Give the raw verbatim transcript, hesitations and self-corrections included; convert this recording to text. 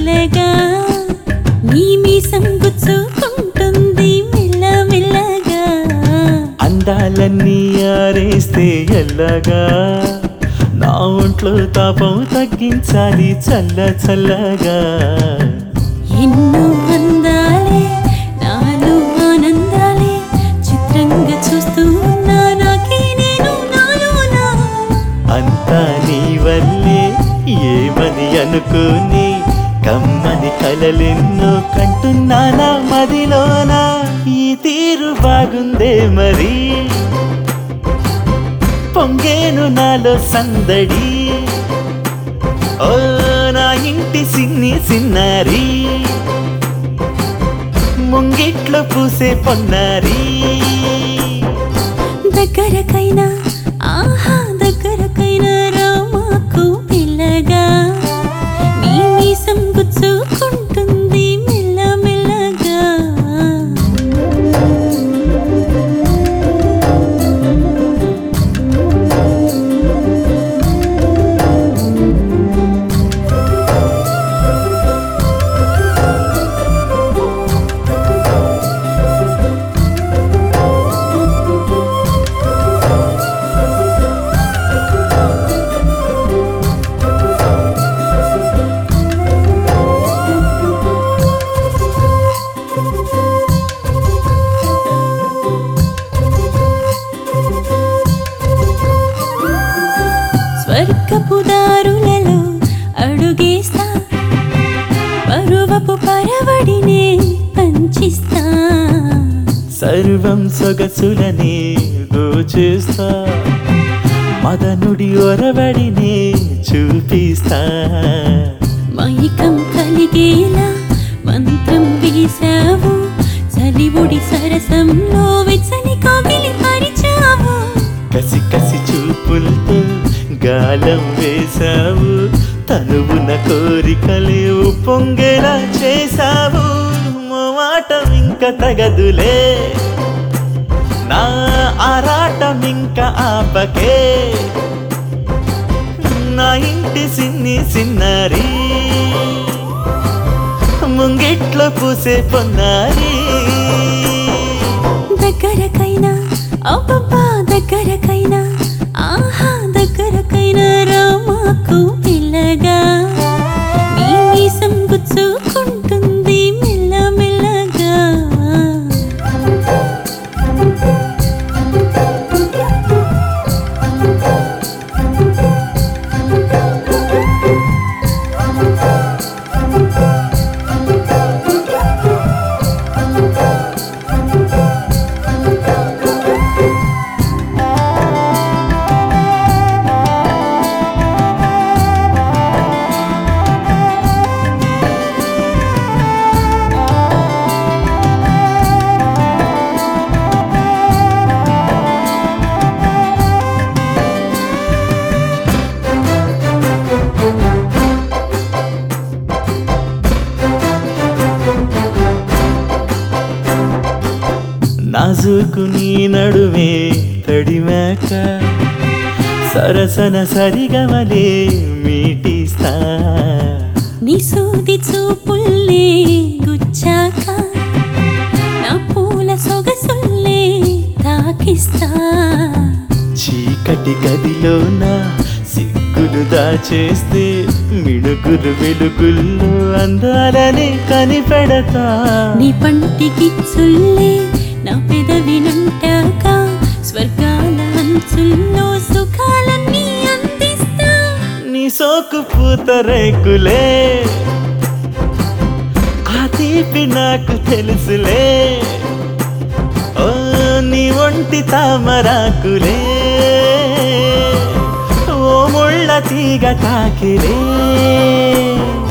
మెల్లగా నీ మీసం గుచ్చుకుంటుంది మెల్లమెల్లగా అందాలన్నీ ఆరేస్తే ఎల్లగా నా ఒంట్లో తాపం తగ్గించాలి చల్ల చల్లగా ఎన్నో అందాలే నాలో ఆనందాలే చిత్రంగా చూస్తూ ఉన్నా నాకే నేను నాలోనా అంతా నీ వల్లే ఏమని అనుకోని కమ్మని కలలెన్నో కంటున్నానా మదిలోనా ఈ తీరు బాగుందే మరి పొంగేను నాలో సందడి ఓ నా ఇంటి సిన్ని సిన్నారి ముంగిట్లో పూసే పొన్నారి దగ్గరకైనా ఆహా దగ్గరకైనా రామాకు పిల్లగా నీ మీసం గుచ్చుకుంటుంది మెల్లమెల్లగా స్వర్గపు దారులలో అడుగేస్తా పరువపు పరవడినే పంచిస్తా సర్వం సొగసులనే దోచేస్తా మదనుడి ఒరవడినే చూపిస్తా మైకం కలిగేలా మంత్రం వేశావు చలివుడి సరసంలో వెచ్చని కవిలి పరిచావు కసి కసి చూపులతో గాలం వేశావు తనువున కోరికలేవు పొంగేలా చేశావు మాటం ఇంక తగదులే నా ఆరాటం ఇంక ఆపకే నా ఇంటి సిన్ని సిన్నారి ముంగిట్లో పూసే పొన్నారి దగ్గరకైనా అబ్బబ్బా దగ్గరకైనా ఆహా దగ్గరకైనా రామాకు పిల్లగా నీ మీసం గుచ్చుకుంటుంది మెల్లమెల్లగా నాజుకు నీ నడుమే తడిమాక సరసన సరిగమలే మీటిస్తా నీ సూది చూపుల్లే గుచ్చాక నా పూల సొగసుల్లే తాకిస్తా చీకటి గదిలోన సిగ్గులు దాచేస్తే మిణుగురు వెలుగుల్లో అందాలని కనిపెడతా నీ పంటికి చుల్లే నా పెదవినంటాక స్వర్గాల అంచుల్లో సుఖాలన్నీ అందిస్తా నీ సోకు పూత రేకులే ఆ తీపి నాకు తెలుసులే ఓ నీ ఒంటి తామరాకులే ఓ ముళ్ళ తీగ తాకిలే